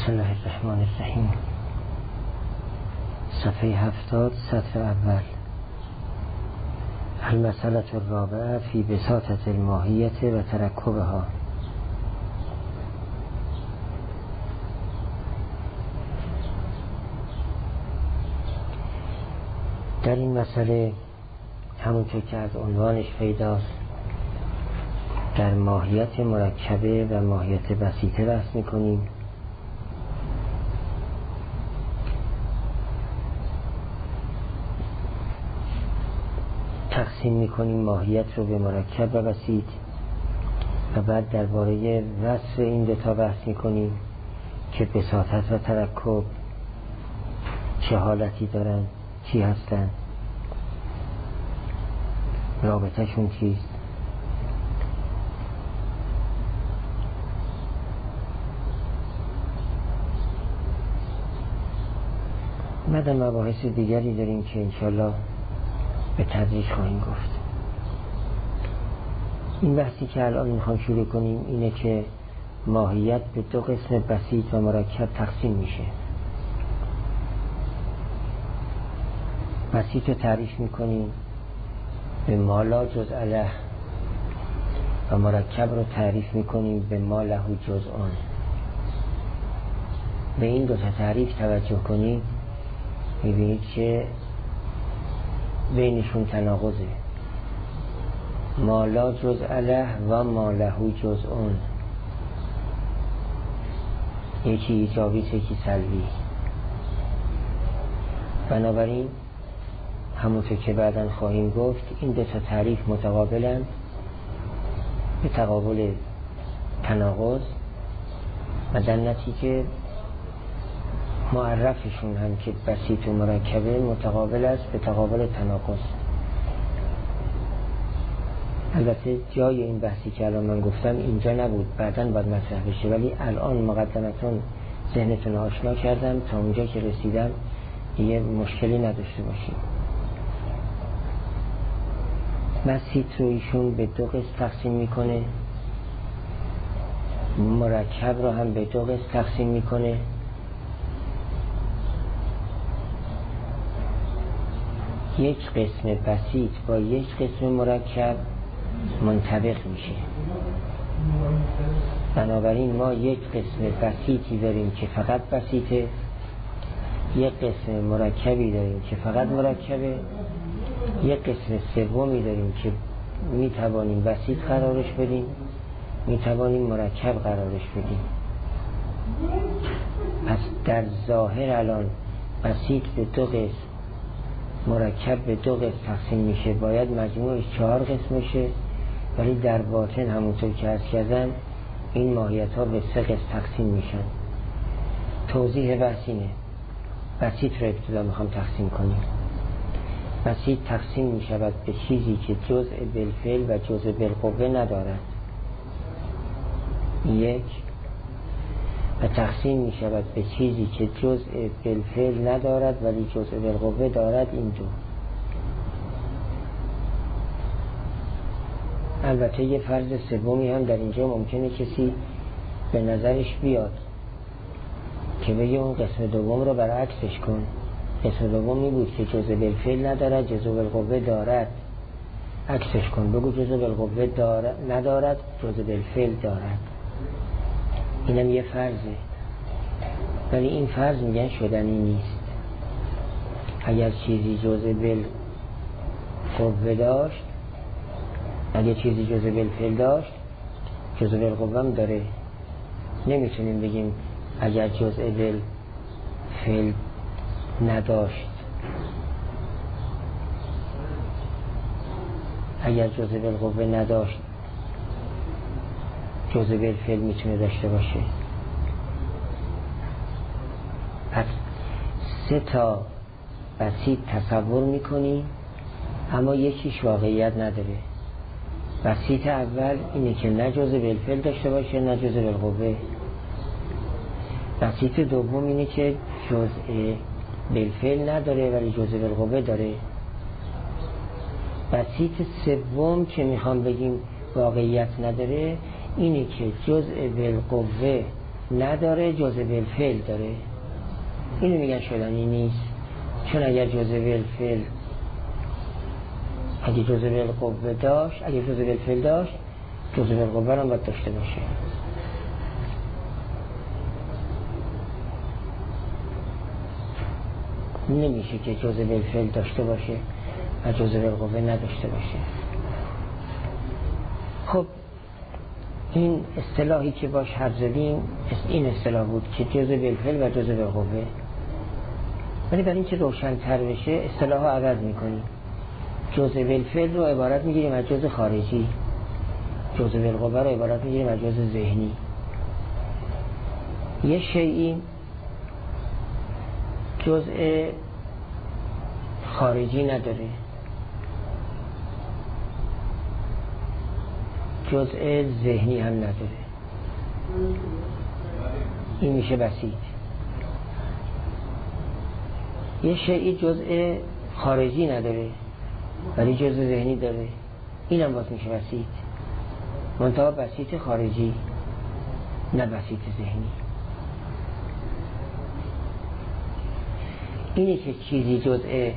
بسم الله الرحمن الرحیم. صفحه 70 سطر اول. المسألة الرابعه فی بساطة الماهیت و ترکبها. در این مسئله همونطور که از عنوانش پیداست در ماهیت مرکبه و ماهیت بسیطه بحث میکنیم. تقسیم میکنیم ماهیت رو به مرکب و بسیط و بعد درباره وصف این دوتا بحث میکنیم که بساطت و ترکب چه حالتی دارن، چی هستن، رابطه شون چیست. بعد مباحث دیگری داریم که انشالله به تدریج خواهیم گفت. این بحثی که الان میخوام شروع کنیم اینه که ماهیت به دو قسم بسیط و مرکب تقسیم میشه. بسیط رو تعریف میکنیم به ما لا جزء له و مرکب رو تعریف میکنیم به ما له جزء آن. به این دو تا تعریف توجه کنید میبینید که بینشون تناقضه. ما لا جزء له و ما له جزء آن، یکی ایجابی یکی سلبی. بنابراین همونطور که بعداً خواهیم گفت این دو تا تعریف متقابلن به تقابل تناقض و در نتیجه معرفشون هم که بسیط و مرکبه متقابل است به تقابل تناقض. البته جای این بحثی که الان من گفتم اینجا نبود، بعداً باید مطرح بشه، ولی الان مقدمتون ذهنتون آشنا کردم تا اونجا که رسیدم یه مشکلی نداشته باشیم. بسیط رو ایشون به دو قسم تقسیم میکنه، مرکب رو هم به دو قسم تقسیم میکنه. یک قسم بسیط با یک قسم مرکب منطبق میشه. بنابراین ما یک قسم بسیطی داریم که فقط بسیطه، یک قسم مرکبی داریم که فقط مرکبه، یک قسم سومی داریم که میتوانیم بسیط قرارش بدیم، میتوانیم مرکب قرارش بدیم. پس در ظاهر الان بسیط به دو قسم، مرکب به دو قسم تقسیم میشه، باید مجموعش 4 قسم میشه، ولی در باطن همونطور که عرض کردم این ماهیت ها به 3 قسم تقسیم میشن. توضیح بحث اینه. بسیط رو ابتدا میخوام تقسیم کنیم. بسیط تقسیم میشود به چیزی که جزء بالفعل و جزء بالقوه ندارد، یک، و تقسیم می شود به چیزی که جزء بالفعل ندارد ولی جزء بالقوه دارد، این دو. البته یه فرض سومی هم در اینجا ممکنه کسی به نظرش بیاد که بگه اون قسم دوم رو برعکسش کن. قسم دوم می بود که جزء بالفعل ندارد جزء بالقوه دارد، عکسش کن، بگو جزء بالقوه ندارد جزء بالفعل دارد. اینم یه فرضه، ولی این فرض میگن شدنی نیست. اگر چیزی جزء بالقوه داشت، اگر چیزی جزء بالفعل داشت جزء بالقوه هم داره. نمیتونیم بگیم اگر جزء بالفعل نداشت، اگر جزء بالقوه نداشت جزء بالفعل میتونه داشته باشه. پس 3 تا بسیط تصور میکنی اما یکیش واقعیت نداره. بسیط اول اینه که نه جزء بالفعل داشته باشه نه جزء بالقوه. بسیط دوم اینه که جزء بالفعل نداره ولی جزء بالقوه داره. بسیط سوم که میخوام بگیم واقعیت نداره اینه که جزء بالقوه نداره، جزء بالفعل داره. اینو میگن شدنی نیست، چون اگر جزء بالفعل اگه جزء بالقوه داشت، اگه جزء بالفعل داشت، جزء بالقوه هم باید داشته باشه. نمیشه که جزء بالفعل داشته باشه و جزء بالقوه نداشته باشه. خب این اصطلاحی که باش حرف زدیم این اصطلاح بود که جزء بالفعل و جزء بالقوه. ولی برای اینکه روشن‌تر بشه اصطلاح ها عوض میکنیم. جزء بالفعل رو عبارت میگیریم از جزء خارجی، جزء بالقوه رو عبارت میگیریم از جزء ذهنی. یه شیئی جزء خارجی نداره، جزء ذهنی هم نداره، این میشه بسیط. یه شیئی جزء خارجی نداره ولی جزء ذهنی داره، این هم باز میشه بسیط. منتها بسیط خارجی نه بسیط ذهنی. اینه که چیزی جزء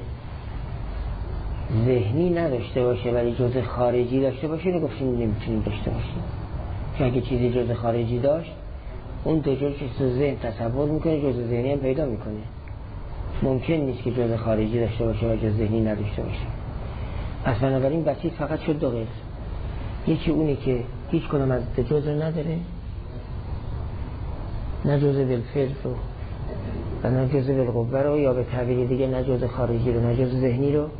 ذهنی نداشته باشه ولی جزء خارجی داشته باشه رو گفتیم نمیتونیم داشته باشیم. چون اگه چیزی جزء خارجی داشت اون دو جور که ذهن تصور میکنه جزء ذهنی هم پیدا میکنه. ممکن نیست که جزء خارجی داشته باشه و جزء ذهنی نداشته باشه. پس بنابراین بسیط فقط شد دو قسم. یکی اونی که هیچ کنم از جزء نداره، نه جزء بالفعل رو و نه جزء بالقوه رو، یا به تعبیر دیگه نه جزء خارجی رو نه جزء ذهنی رو.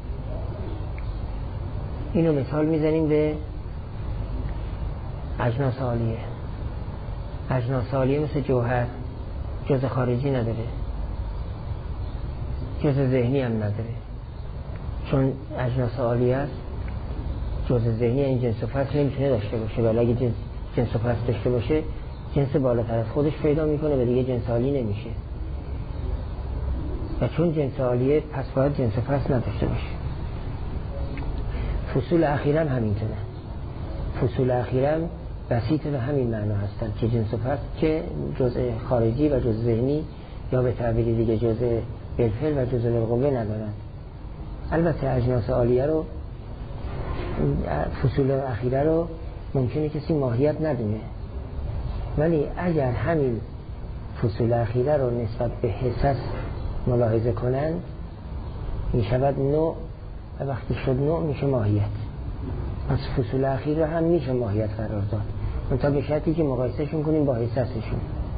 اینو مثال میزنیم به اجناس عالیه. اجناس عالیه مثل جوهر جزء خارجی نداره، جزء ذهنی هم نداره. چون اجناس عالیه است، جزء ذهنی این جنس و فصل نمیتونه داشته باشه. ولی اگه جنس و فصل داشته باشه جنس بالاتر از خودش پیدا میکنه و دیگه جنس عالی نمیشه. و چون جنس عالیه پس باید جنس و فصل نداشته باشه. فصول اخیرا همینطوره. فصول اخیرا بسیط به همین معنا هستن که جنس و فصل که جزء خارجی و جزء ذهنی یا به تعبیر دیگه جزء بالفعل و جزء بالقوه ندارن. البته اجناس عالیه رو، فصول اخیره رو ممکنه کسی ماهیت ندونه، ولی اگر همین فصول اخیره رو نسبت به حساس ملاحظه کنن میشود نوع و وقتی شد نوع میشه ماهیت. پس فصول اخیر رو هم میشه ماهیت قرار داد، منتها به شرطی که مقایسهشون کنیم با حساسشون.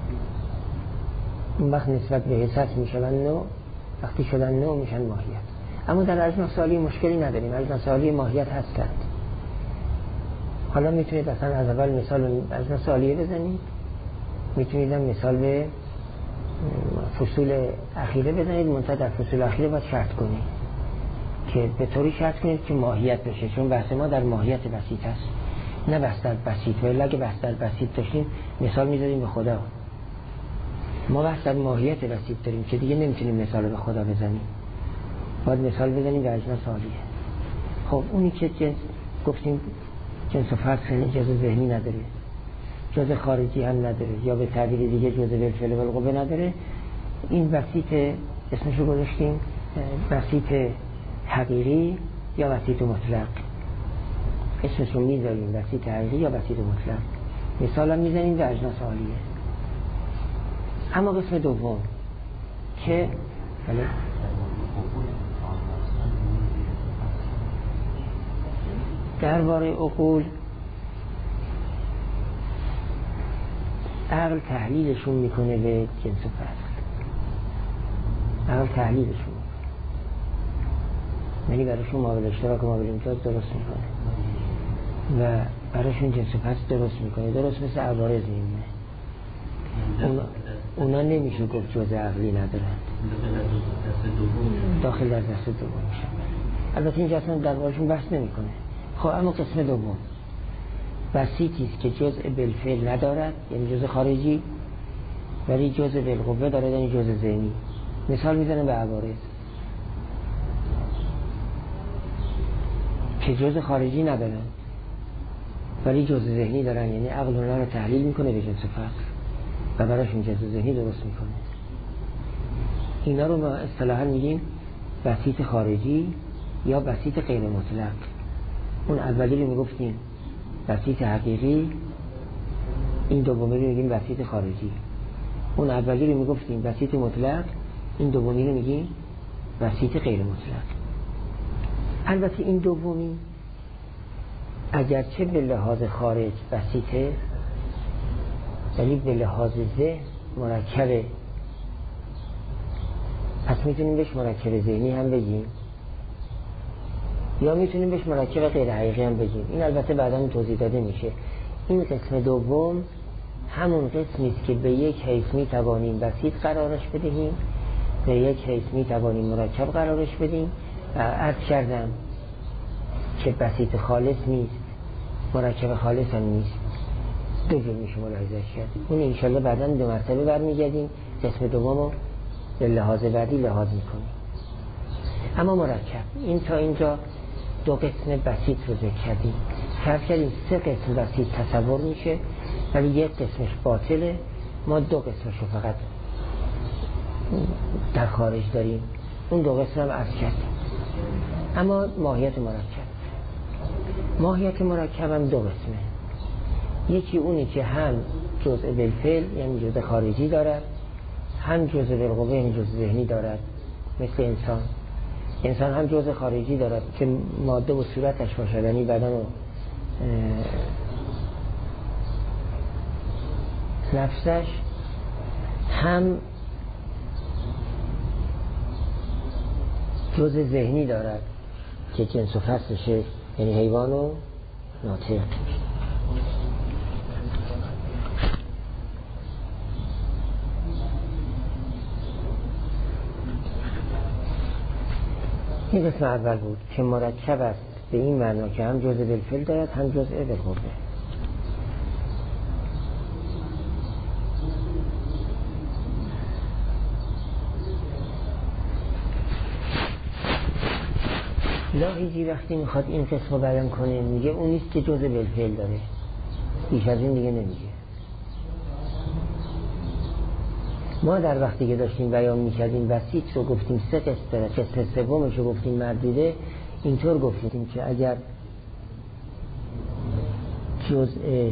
اون وقت نسبت به حساس میشون نوع، وقتی شدن نوع میشن ماهیت. اما در اجناس عالیه مشکلی نداریم، اجناس عالیه ماهیت هستند. حالا میتونید اصلا از اول مثال اجناس عالیه بزنید، میتونید مثال به فصول اخیره بزنید، منتها در فصول اخیره باید شرط کنید که به طوری شرط کنید که ماهیت بشه. چون بحث ما در ماهیت بسیط است نه بحث در بسیط. ولی اگه بحث در بسیط داشتیم مثال میزدیم به خدا. ما بحث در ماهیت بسیط داریم که دیگه نمیتونیم مثال به خدا بزنیم، باید مثال بزنیم به اجناس عالیه. خب اونی که جنس گفتیم جنس و فصل جزء ذهنی نداره، جزء خارجی هم نداره، یا به تعبیر دیگه جزء بالفعل و بالقوه نداره، این بسیط اسمشو گذاشتیم بسیط حقیقی یا بسیط مطلق. اسمشو میذاریم بسیط حقیقی یا بسیط مطلق. مثال هم میزنیم به اجناس عالیه. اما قسم دوم که درباره عقول، عقل تحلیلشون میکنه به جنس و فصل. عقل تحلیلشون یعنی براشون معامل اشتراک و معامل امتیاز درست میکنه و براشون جنس و فصل درست میکنه، درست مثل عوارض میمونه. اونا نمیشه گفت جزء عقلی ندارن، داخل در دست دوم میشن. البته اینجا اصلا دربارشون بحث نمیکنه. خب اما قسم دوم بسیطی است که جزء بالفعل ندارد، یعنی جزء خارجی، ولی جزء بالقوه دارد، یعنی جزء ذهنی. مثال میزنم به عوارض که جزء خارجی ندارن ولی جزء ذهنی دارن، یعنی عقل اونها رو تحلیل میکنه به جنس فصل. و براش مجاز ذهنی درست میکنه. اینا رو ما اصطلاحا میگیم بسیط خارجی یا بسیط غیر مطلق. اون اولی رو میگفتیم بسیط حقیقی، این دومی رو میگیم بسیط خارجی. اون اولی رو میگفتیم بسیط مطلق، این دومی رو میگیم بسیط غیر مطلق. البته این دومی اگرچه به لحاظ خارج بسیطه، ولی به لحاظ ذهن مرکبه. پس میتونیم بهش مرکب ذهنی هم بگیم یا میتونیم بهش مرکب غیر حقیقی هم بگیم. این البته بعدا توضیح داده میشه. این قسم دوم همون قسمی است که به یک حیث میتوانیم بسیط قرارش بدهیم، به یک حیث میتوانیم مرکب قرارش بدیم. عرض کردم که بسیط خالص نیست، مرکب خالص هم نیست، دو جور میشه ملاحظه‌اش کرد. اون انشالله بعدا دو مرتبه برمیگردیم قسم دوم رو به لحاظ بعدی لحاظ میکنیم. اما مرکب این تا اینجا دو قسم بسیط رو ذکر کردیم. فرض کردیم سه قسم بسیط تصور میشه ولی یک قسمش باطله، ما دو قسمش رو فقط در خارج داریم، اون دو قسم هم عرض کردیم. اما ماهیت مرکب هم دو قسمه. یکی اونی که هم جزء بالفعل یعنی جزء خارجی دارد، هم جزء بالقوه یعنی جزء ذهنی دارد. مثل انسان هم جزء خارجی دارد که ماده و صورتش باشد، یعنی بدن و نفسش، هم جزء ذهنی دارد که جنس و فصلشه، یعنی حیوان و ناطق. این قسم اول بود که مرکب است به این معنا که هم جزء بالفعل دارد هم جزء بالقوه. لاحیجی وقتی میخواد این قسم رو بیان کنه میگه اون نیست که جزء بالفعل داره، بیش از این دیگه نمیگه. ما در وقتی که داشتیم بیان میکردیم بسیط رو گفتیم سه قسم داره، قسم سومش رو گفتیم مردوده. اینطور گفتیم که اگر جزء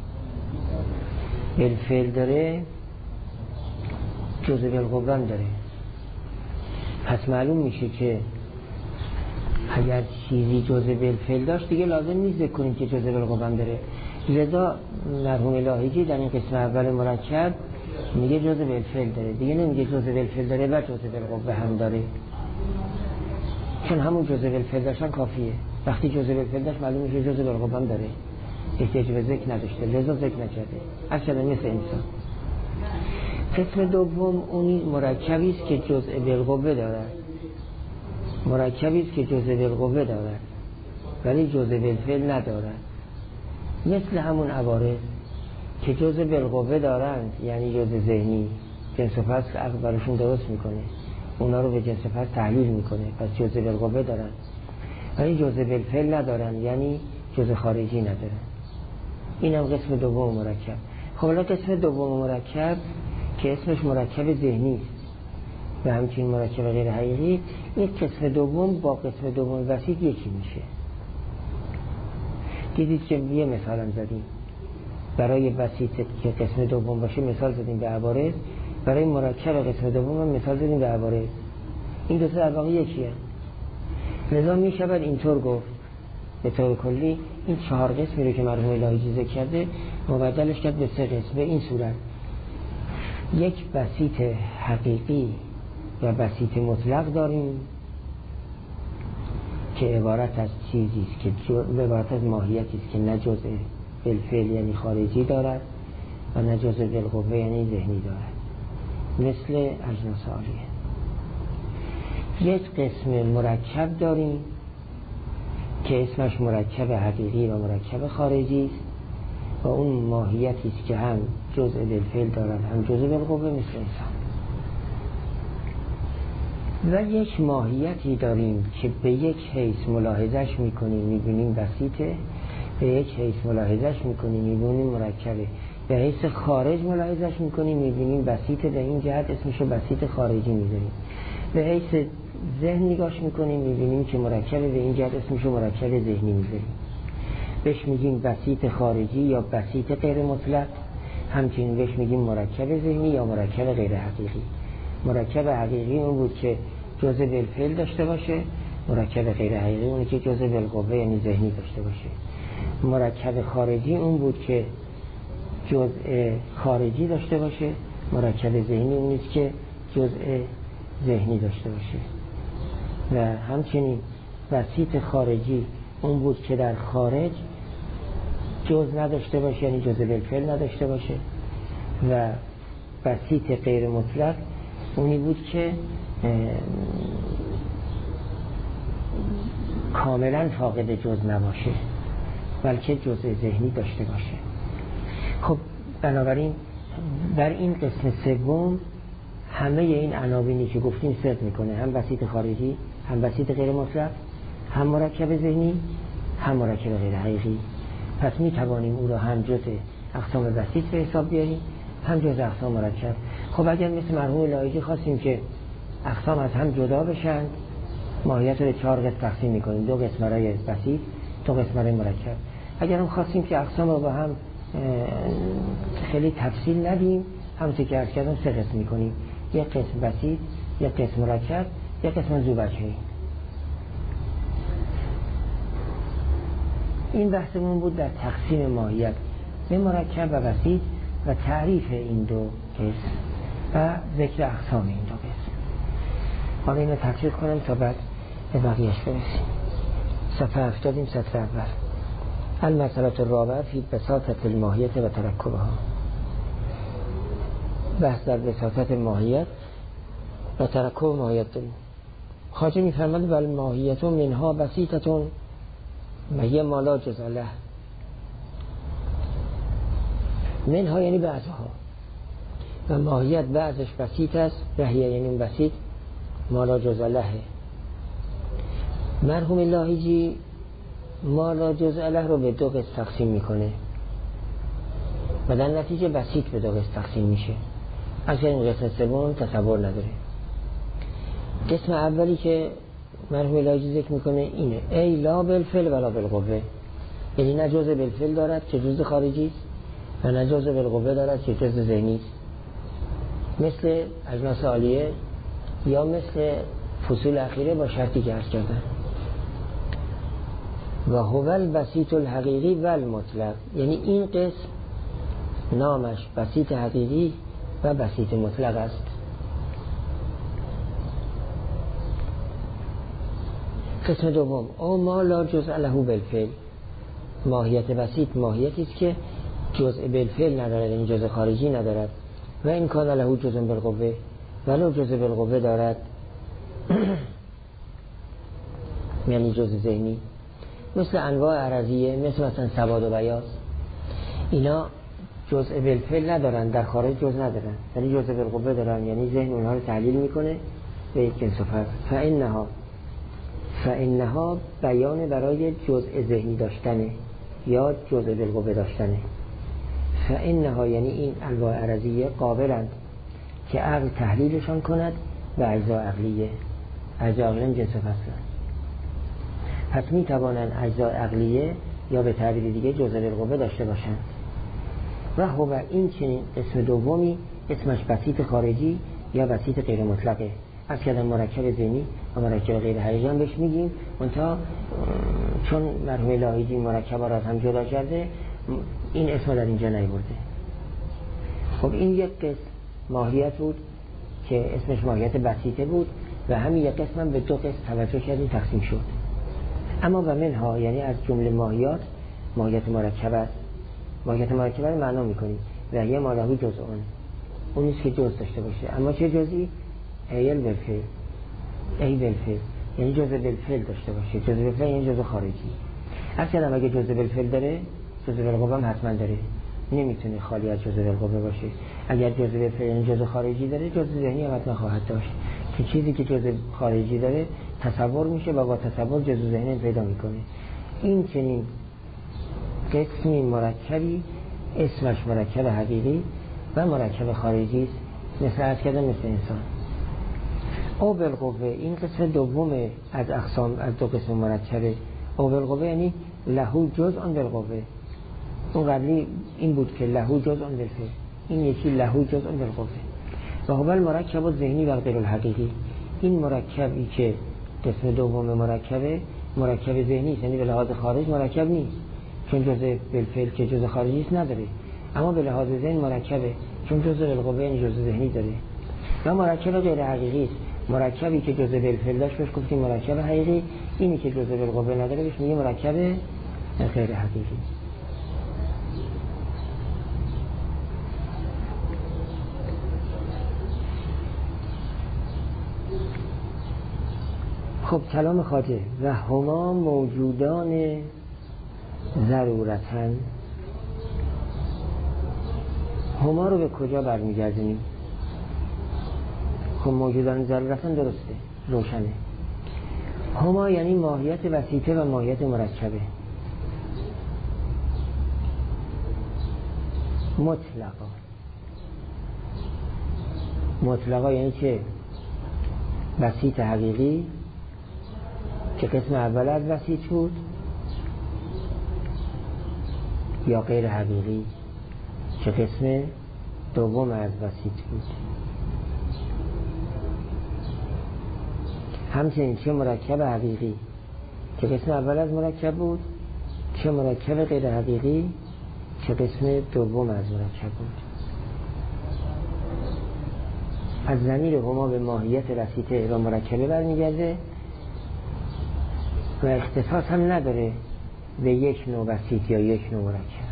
بالفعل داره جزء بالقوه داره. پس معلوم میشه که اگر چیزی جزء بالفعل داشت دیگه لازم نیست ذکر کنیم که جزء بالقوه داره. لذا مرحوم لاهیجی در این قسم اول مرکب میگه جزء بالفعل داره، دیگه نمیگه جزء بالفعل داره و جزء بالقوه هم داره، چون همون جزء بالفعل داشتن کافیه. وقتی جزء بالفعل داشت معلوم میشه جزء بالقوه هم داره، احتیاج به ذکر نداشته، لذا ذکر نکرده. اصلا مثل انسان. قسم دوم اونی مرکبی است که جزء بالقوه دارد، مرکبی است که جزء بالقوه دارد ولی جزء بالفعل ندارد. مثل همون عوارض که جزء بالقوه دارند، یعنی جزء ذهنی، جنس و فصل عقل براشون درست میکنه، اونا رو به جنس و فصل تحلیل میکنه، پس جزء بالقوه دارن ولی جزء بالفعل ندارن، یعنی جزء خارجی ندارن. این هم قسم دوم مرکب. خب حالا قسم دوم مرکب که اسمش مرکب ذهنی است و همچنین مرکب غیر حقیقی، این قسم دوم با قسم دوم بسیط یکی میشه. دیدید که یه مثال هم زدیم برای بسیط که قسم دوم باشه، مثال زدیم به عوارض. برای مرکب قسم دوم هم مثال زدیم به عوارض. این دو تا در واقع یکیه. لذا می شود اینطور گفت به طور کلی این چهار قسمی رو که مرحوم لاهیجی ذکر کرده مبدلش کرد به سه قسم. به این صورت: یک بسیط حقیقی و بسیط مطلق داریم که عبارت از چیزی است که عبارت از ماهیتی است که نه جزء بالفعل یعنی خارجی دارد و نه جزء بالقوه یعنی ذهنی دارد، مثل اجناس عالیه. یک قسم مرکب داریم که اسمش مرکب حقیقی و مرکب خارجی است و اون ماهیتی است که هم جزء بالفعل دارد هم جزء بالقوه، مثل انسان. و یک ماهیتی داریم که به یک حیث ملاحظش میکنیم میبینیم بسیطه، به یک حیث ملاحظش میکنیم میبینیم مرکبه. به حیث خارج ملاحظش میکنیم میبینیم بسیط، به این جهت اسمشو بسیط خارجی میذاریم. به حیث ذهن نگاش میکنیم میبینیم که مرکب، به این جهت اسمشو مرکب ذهنی میذاریم. بهش میگیم بسیط خارجی یا بسیط غیر مطلق، همچنین بهش میگیم مرکب ذهنی یا مرکب غیر حقیقی. مرکب حقیقی اون بود که جزء بالفعل داشته باشه، مرکب غیر حقیقی اون که جزء بالقوه یعنی ذهنی داشته باشه. مرکب خارجی اون بود که جزء خارجی داشته باشه، مرکب ذهنی اون است که جزء ذهنی داشته باشه. و همچنین بسیط خارجی اون بود که در خارج جزء نداشته باشه یعنی جزء بالفعل نداشته باشه. و بسیط غیر مطلق اونی بود که کاملا فاقد جزء نباشه بلکه جزء ذهنی داشته باشه. خب بنابراین در این قسم سوم همه این عناوینی که گفتیم صدق میکنه، هم بسیط خارجی، هم بسیط غیر مطلق، هم مرکب ذهنی، هم مرکب غیر حقیقی. پس می توانیم او را هم جزء اقسام بسیط به حساب بیاریم، هم جزء اقسام مرکب. خب اگر مثل مرحوم لایجی خواستیم که اقسام از هم جدا بشن، ماهیت رو 4 قسم تقسیم میکنیم، 2 قسم برای بسیط، 2 قسم برای مرکب. اگر هم خواستیم که اقسام رو با هم خیلی تفصیل ندیم، همونطور که عرض کردم 3 قسم میکنیم، 1 قسم بسیط، 1 قسم مرکب، 1 قسم ذوبچه‌ای. این بحثمون بود در تقسیم ماهیت به مرکب و بسیط و تعریف این 2 قسم و ذکر اقسام این 2 قسم. حالا اینو تفصیل کنم تا بعد به بقیه‌اش برسیم. صفحه 70 سطر اول. المسئله الرابعه فی بساطة الماهیت و ترکبها. بحث در بساطت ماهیت و ترکب ماهیت داریم. خواجه می‌فرماید ول ماهیت منها بسیطه و یه مالا جزء له. منها یعنی بعضها و ماهیت بعضش بسیط است، وحیه یعنی اون بسیط مالا جزء له. مرحوم لاهیجی مالا جزء له رو به 2 قسم تقسیم میکنه و در نتیجه بسیط به 2 قسم تقسیم میشه. اصلا این قسم سوم تصور نداره. قسم اولی که مرحوم لاهیجی ذکر میکنه اینه: ای لا بالفعل ولا بالقوه، یعنی نه جزء بالفعل دارد که جزء خارجی است و نه جزء بالقوه دارد که جزء ذهنی است، مثل اجناس عالیه یا مثل فصول اخیره با شرطی که عرض کردن. و هو البسیط الحقیقی و المطلق، یعنی این قسم نامش بسیط حقیقی و بسیط مطلق است. قسم دوم او ما لا جزء له بالفعل. ماهیت بسیط ماهیتی است که جزء بالفعل ندارد، این جزء خارجی ندارد. و این کان له جزء بالقوه، ولو جزء بالقوه دارد یعنی جزء ذهنی، مثل انواع عرضیه، مثلا سواد و بیاض. اینا جزء بالفعل ندارن، در خارج جزء ندارن، ولی جزء بالقوه دارن، یعنی ذهن اونها رو تحلیل میکنه به یک جنس و فرد. فانها بیان برای جزء ذهنی داشتنه یا جزء بالقوه داشتنه. فانها یعنی این انواع عرضیه قابلند که عقل تحلیلشان کند و اجزا عقلیه. اجزا عقلیه جنس و فصل. پس می توانند اجزا عقلیه یا به تعبیر دیگه جزء بالقوه داشته باشند. و هو این چنین اسم دومی اسمش بسیط خارجی یا بسیط غیر مطلقه. از کردن مرکب ذهنی و مرکب غیر حقیقی هم بهش میگیم، منتها چون مرحوم لاهیجی مرکب را از هم جدا کرده این اسم در اینجا نیورده. خب این یک قسم ماهیت بود که اسمش ماهیت بسیطه بود و همین یک قسم هم به 2 قسم توجه کردیم تقسیم شد. اما و منها یعنی از جمله ماهیات ماهیت مرکب است. ماهیت مرکب رو معنا میکنیم و یه مالهو جزء اون نیست که جزء داشته باشه. اما چه جزئی؟ ای بالفعل، ای بالفعل یعنی جزء بالفعل داشته باشه. جزء بالفعل یعنی جزء خارجی. اصلا اگه جزء بالفعل داره جزء بالقوه هم حتما داره، نمیتونه خالی از جزء بالقوه باشه. اگر جزء بالفعل یعنی جزء خارجی داره جزء ذهنی هم حتما خواهد داشت که چیزی که جزء خارجی داره تصور میشه و با تصور جزء ذهنی پیدا میکنه. این چنین قسمی مرکبی اسمش مرکب حقیقی و مرکب خارجی است، مثل عرض کردم مثل انسان. او بالقوه این قسم دوم از اقسام، از دو قسم مرکبه. او بالقوه یعنی لهو جزء بالقوه. اون قبلی این بود که لهو جزء بالفعل، این یکی لهو جزء بالقوه. و هو المرکب الذهنی و غیر الحقیقی. این مرکبی که قسم دوم مرکبه، مرکب ذهنی است، یعنی به لحاظ خارج مرکب نیست، چون جزء بالفعل که جزء خارجی است نداره، اما به لحاظ ذهن مرکبه، چون جزء بالقوه یعنی جزء ذهنی داره. و مرکب غیر حقیقی است، مرکبی که جزء بالفعل داشت بهش گفتیم مرکب حقیقی، اینی که جزء بالقوه نداره بهش میگه مرکب غیر حقیقی. خب کلام خواجه و هما موجودان ضرورتن. هما رو به کجا برمیگردونیم؟ خب موجودان ضرورتن درسته، روشنه. هما یعنی ماهیت وسیطه و ماهیت مرکبه. مطلقا یعنی که وسیط حقیقی که قسم اول از وسیط بود، یا غیر حقیقی که قسم دوم از وسیط بود. همچنین چه مرکب حقیقی که قسم اول از مرکب بود، چه مرکب غیر حقیقی که قسم دوم از مرکب بود. از ضمیر هما به ماهیت وسیطه و مرکبه برمیگرده و اختصاص هم نداره به یک نوع وسیط یا یک نوع مرکب.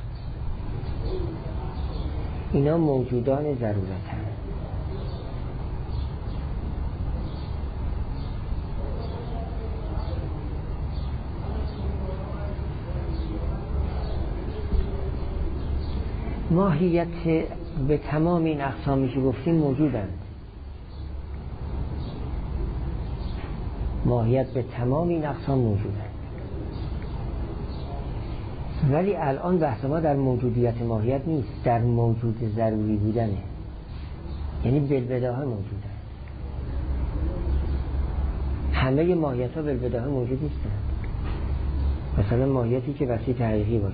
اینا موجودان ضرورتن. ماهیت به تمام این اقسامی که گفتیم موجودند. ماهیت به تمام این اقسام موجودند. ولی الان بحث ما در موجودیت ماهیت نیست، در موجود ضروری بودنه، یعنی بالبداهه موجودن. همه ماهیت ها بالبداهه موجود نیستن. مثلا ماهیتی که وسیط حقیقی باشه،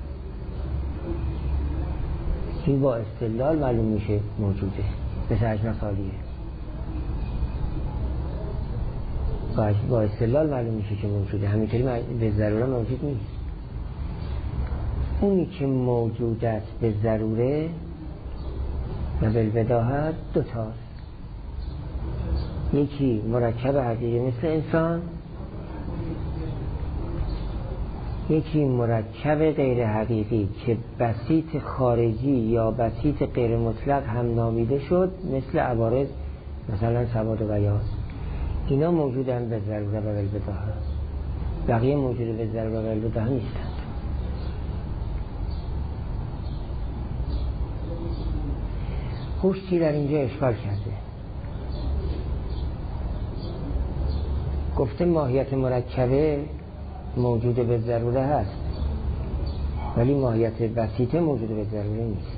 این با استدلال معلوم میشه موجوده، مثل حجم خالیه، با استدلال معلوم میشه که موجوده، همینطوری به ضروره موجود نیست. اونی که موجود است به ضروره و بالبداهه دوتاست، یکی مرکب حقیقی مثل انسان، یکی مرکب غیر حقیقی که بسیط خارجی یا بسیط غیر مطلق هم نامیده شد، مثل عوارض، مثلا سواد و بیاض. اینا موجودن به ضروره و بالبداهه، بقیه موجود به ضروره و بالبداهه نیستند. خوشتی در اینجا اشکال کرده، گفته ماهیت مرکبه موجود به ضروره هست، ولی ماهیت بسیطه موجود به ضروره نیست.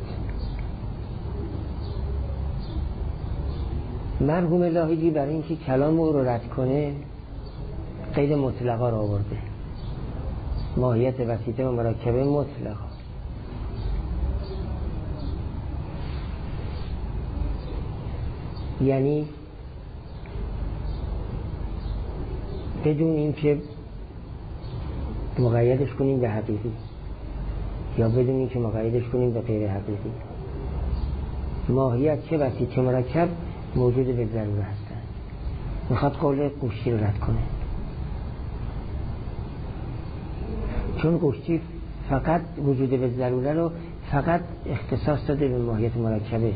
مرحوم لاهیجی برای اینکه کلام او رو رد کنه قید مطلقا رو آورده، ماهیت بسیطه و مرکبه مطلقا. یعنی بدون اینکه مقیدش کنیم به حقیقی یا بدون اینکه مقیدش کنیم به غیر حقیقی، ماهیت چه وسیط چه مرکب موجود به ضروره هستن. میخواد قول قشتی رو رد کنه، چون قشتی فقط وجود به ضروره رو فقط اختصاص داده به ماهیت مرکبه،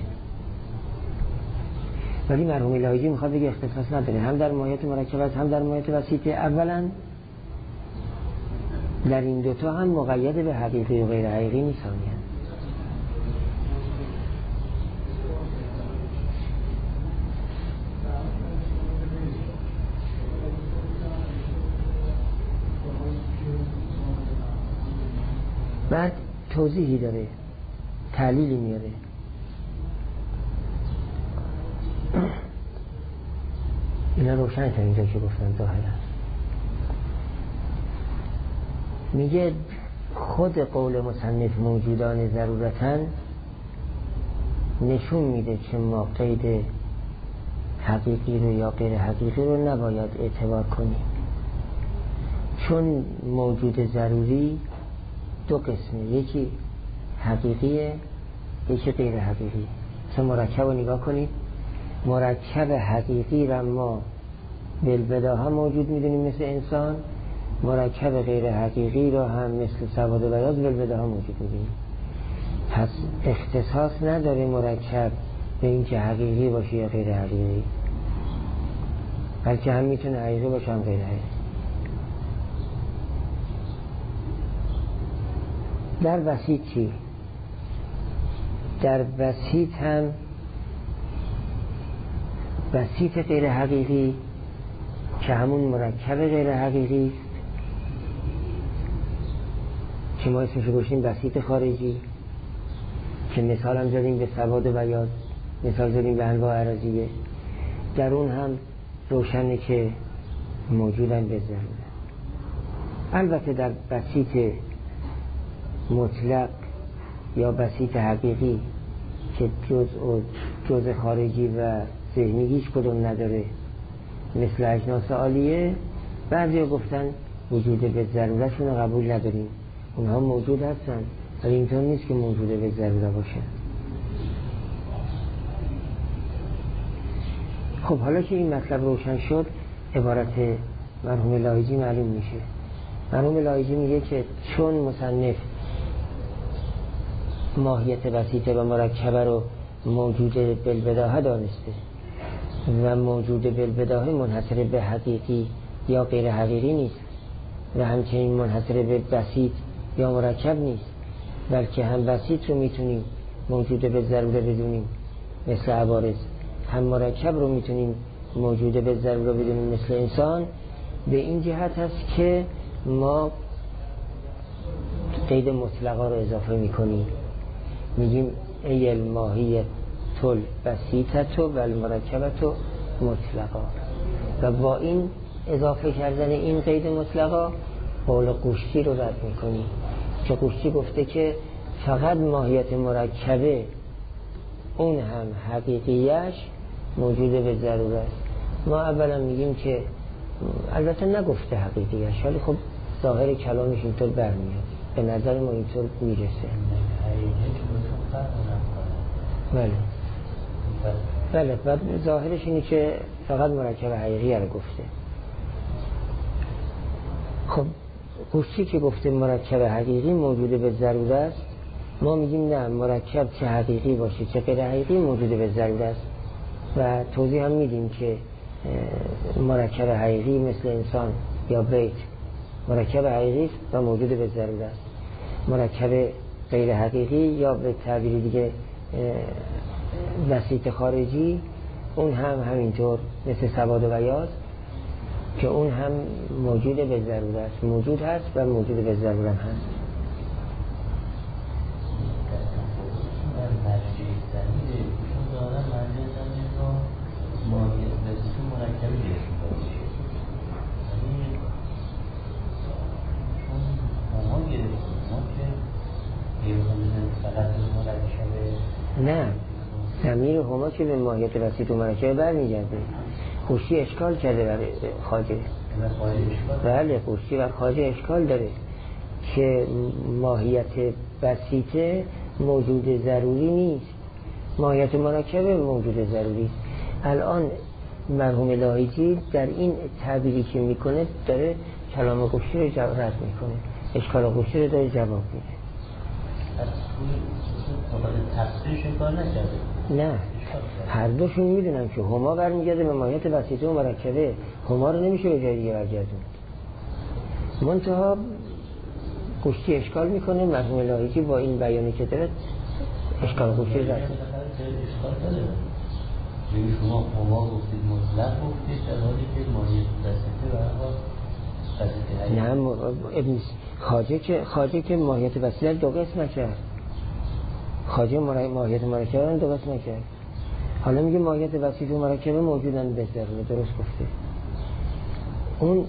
ولی مرحوم لاهیجی میخواد بگه اختصاص نداره، هم در ماهیت مرکبه است هم در ماهیت وسیطه. اولا در این دوتا هم مقید به حقیقی و غیر حقیقی نیستن. بعد توضیحی داره، تعلیلی میاره. اینا روشن تا اینجا که گفتم ظاهرا. میگه خود قول مصنف موجودان ضرورتاً نشون میده که ما قید حقیقی رو یا غیر حقیقی رو نباید اعتبار کنیم، چون موجود ضروری دو قسمه، یکی حقیقیه یکی غیر حقیقی. مثلا مرکب رو نگاه کنید، مرکب حقیقی را ما بالبداهه موجود میدونیم مثل انسان، مرکب غیر حقیقی را هم مثل سواد و بیاض بالبداهه موجود میدونیم. پس اختصاص نداره مرکب به این که حقیقی باشه یا غیر حقیقی، بلکه هم میتونه حقیقی باشه هم غیر حقیقی. در بسیط چی؟ در بسیط هم بسیط غیر حقیقی که همون مرکب غیر حقیقی است که ما اسمشو گوشیم بسیط خارجی، که مثال هم زدیم به سواد و بیاض، مثال زدیم به انواع اراضیه. در اون هم روشنه که موجودن به ضرورت. البته در بسیط مطلق یا بسیط حقیقی که جزء خارجی و ذهنی هیچ کدوم نداره مثل اجناس عالیه، بعضی ها گفتن وجود به ضرورتشون رو قبول نداریم، اونها موجود هستن ولی اینطور نیست که موجود به ضرورت باشه. خب حالا که این مطلب روشن شد، عبارت مرحوم لاهیجی معلوم میشه. مرحوم لاهیجی میگه که چون مصنف ماهیت بسیطه و مرکبه رو موجود بالبداهه دانسته و موجود بالبداهه منحصر به حقیقی یا غیر حقیقی نیست و همچنین منحصر به بسیط یا مرکب نیست، بلکه هم بسیط رو میتونیم موجود به ضروره بدونیم مثل عوارض، هم مرکب رو میتونیم موجود به ضروره بدونیم مثل انسان. به این جهت هست که ما قید مطلقا رو اضافه میکنیم، میگیم ای الماهیت تل بسیطت و المرکبت مطلقا، و با این اضافه کردن این قید مطلقا قول قوشتی رو رد میکنیم که قوشتی گفته که فقط ماهیت مرکبه اون هم حقیقیش موجود به ضرورت. ما اولا میگیم که البته نگفته حقیقیش ولی خب ظاهر کلامش اینطور برمیاد، به نظر ما اینطور میرسه. بله بعد ظاهرش اینه که فقط مرکب حقیقی رو گفته. خب قوشتی که گفته مرکب حقیقی موجود به ضرورت است، ما میگیم نه، مرکب چه حقیقی باشه چه غیر حقیقی موجود به ضرورت است و توضیح هم میدیم که مرکب حقیقی مثل انسان یا بیت مرکب حقیقی است و موجود به ضرورت است. مرکب غیر حقیقی یا به تعبیر دیگه بسیط خارجی اون هم همینطور مثل سواد و بیاض که اون هم موجود به ضرورت موجود هست و موجود به ضرورت هست. نه، ضمیر هما که به ماهیت بسیط و مرکبه برمیگرده. قوشتی اشکال کرده بر خواجه. بله قوشتی بر خواجه اشکال داره که ماهیت بسیطه موجود ضروری نیست، ماهیت مرکبه موجود ضروری است. الان مرحوم لاهیجی در این تعبیری که میکنه داره کلام قوشتی رو رد میکنه، اشکال قوشتی رو داره جواب میده. نه، هر دوشون میدونن که هما برمیگرده به ماهیت بسیطه و مرکبه، هما رو نمیشه به جای دیگه برگردون. منتها قوشتی اشکال میکنه، مرحوم لاهیجی با این بیانی که داره اشکال قوشتی رد میکنه. شما هما گفتید مطلق گفتید در حالی که ماهیت بسیطه نه خواجه که ماهیت بسیطه دو قسم کرد. خواجه ماهیت مرکبه رو درست نکرد. حالا میگه ماهیت بسیط و مرکبه موجودن به ضروره، درست گفته. اون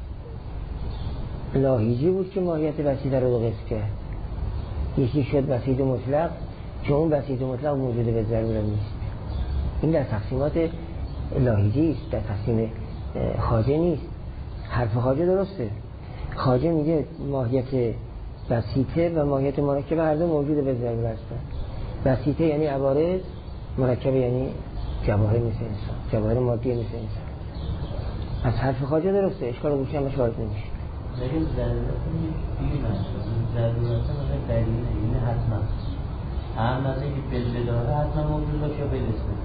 لاهیجی بود که ماهیت بسیط رو قسم کرد. یکی شد بسیط و مطلق که اون بسیط و مطلق موجود به ضروره نیست. این در تقسیمات لاهیجی است، در تقسیم خواجه نیست. حرف خواجه درسته. خواجه میگه ماهیت بسیطه و ماهیت مرکبه هر دو موجود به ضروره هستن. بسیطه یعنی عوارض، مرکبه یعنی جواهر مثل انسان، جواهر مادی مثل انسان. از حرف خواجه درسته، اشکال گوشی همش وارد نمیشه. لیکن ضرورت نیست، ضرورت مثلا دلیل این حتما هم مثلا که بل داره حتما موجود باشه یا بلسه.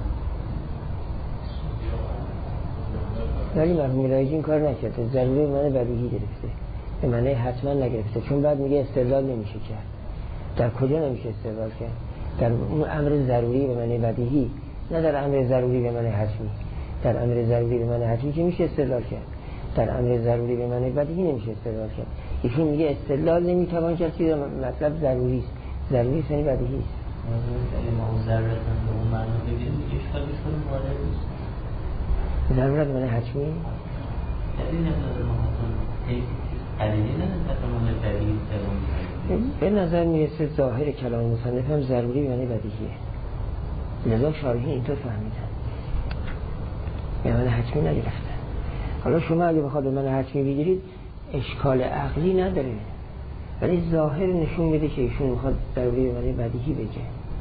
ولی مرحوم الهی این کار نکرده، ضروری معنی بدیهی گرفته، به معنی حتما نگرفته. چون بعد میگه استدلال نمیشه کرد. در کجا نمیشه استدلال کرد؟ در اون امر ضروری به معنی بدیهی، نه در امر ضروری به معنی حتمی. در امر ضروری به معنی حتمی که میشه استدلال کرد، در امر ضروری به معنی بدیهی نمیشه استدلال کرد. ایشون میگه استدلال نمیتوان کرد که مطلب ضروری است، ضروری است یعنی بدیهی است. ما ضرورت به اون معنی بگیریم دیگه اشکال بشکنیم وارد نیست. ضرورت معنی حتمی؟ دلیل نظر ما حتما دلیلی نداره دلیل کلام به نظر میرسه ظاهر کلام مصنف هم ضروری یعنی بدیهیه. لذا شارحین اینطور فهمیدن، به معنی حتمی نگرفتن. حالا شما اگه بخواد به معنی حتمی بگیرید اشکال عقلی نداره، ولی ظاهر نشون میده که ایشون میخواد ضروری یعنی بدیهی بگه.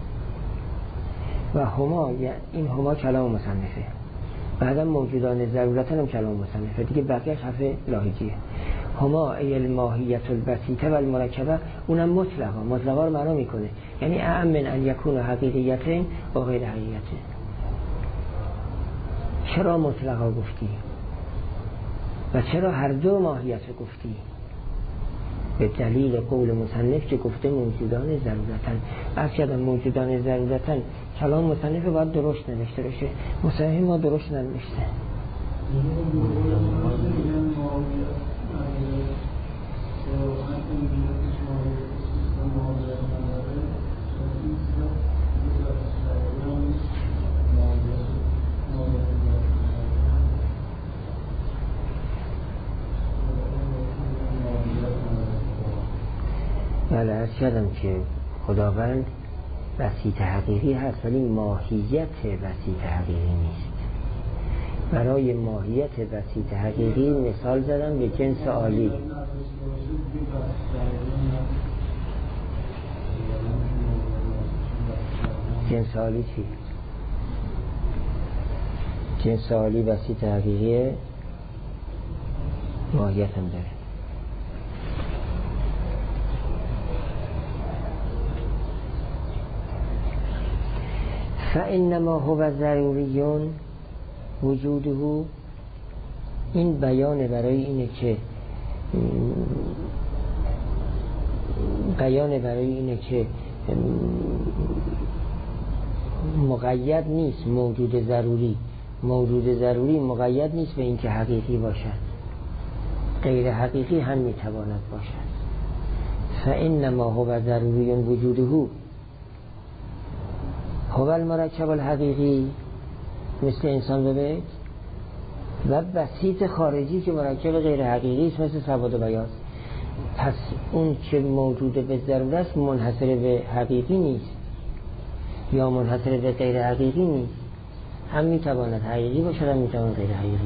و هما، این هما کلام مصنفه، بعدم موجودان ضرورتن هم کلام مصنفه دیگه، بقیه‌اش حرف لاهیجیه. هما ای الماهیت البسیطه و المرکبه، اونم مطلقا رو معنا میکنه، یعنی اعم من ان یکون حقیقیتین و غیر حقیقیتین. چرا مطلقا گفتی و چرا هر دو ماهیت گفتی؟ به دلیل قول مصنف که گفته موجودان ضرورتن. اصلا موجودان ضرورتن کلام مصنف باید درشت نوشته باشه، مصنف ما درشت نوشته. بله، عرض کردم که خداوند بسیط حقیقی هست ولی ماهیت بسیط حقیقی نیست. برای ماهیت بسیط حقیقی مثال زدم به جنس عالی. جنس عالی چی؟ جنس عالی بسیط حقیقی ماهیت هم داره. فإنما هو ضروریون وجوده، این بیان برای اینه که مقید نیست موجود ضروری مقید نیست به این که حقیقی باشد، غیر حقیقی هم میتواند باشد. فإنما هو ضروریون وجوده هو المرکب الحقیقی، مثل انسان ببید، و بسیط خارجی که مرکب غیر حقیقی است، مثل سواد و بیاض. پس اون که موجود به ضرورت است منحصر به حقیقی نیست یا منحصر به غیر حقیقی نیست، هم میتواند حقیقی باشد هم میتواند غیر حقیقی.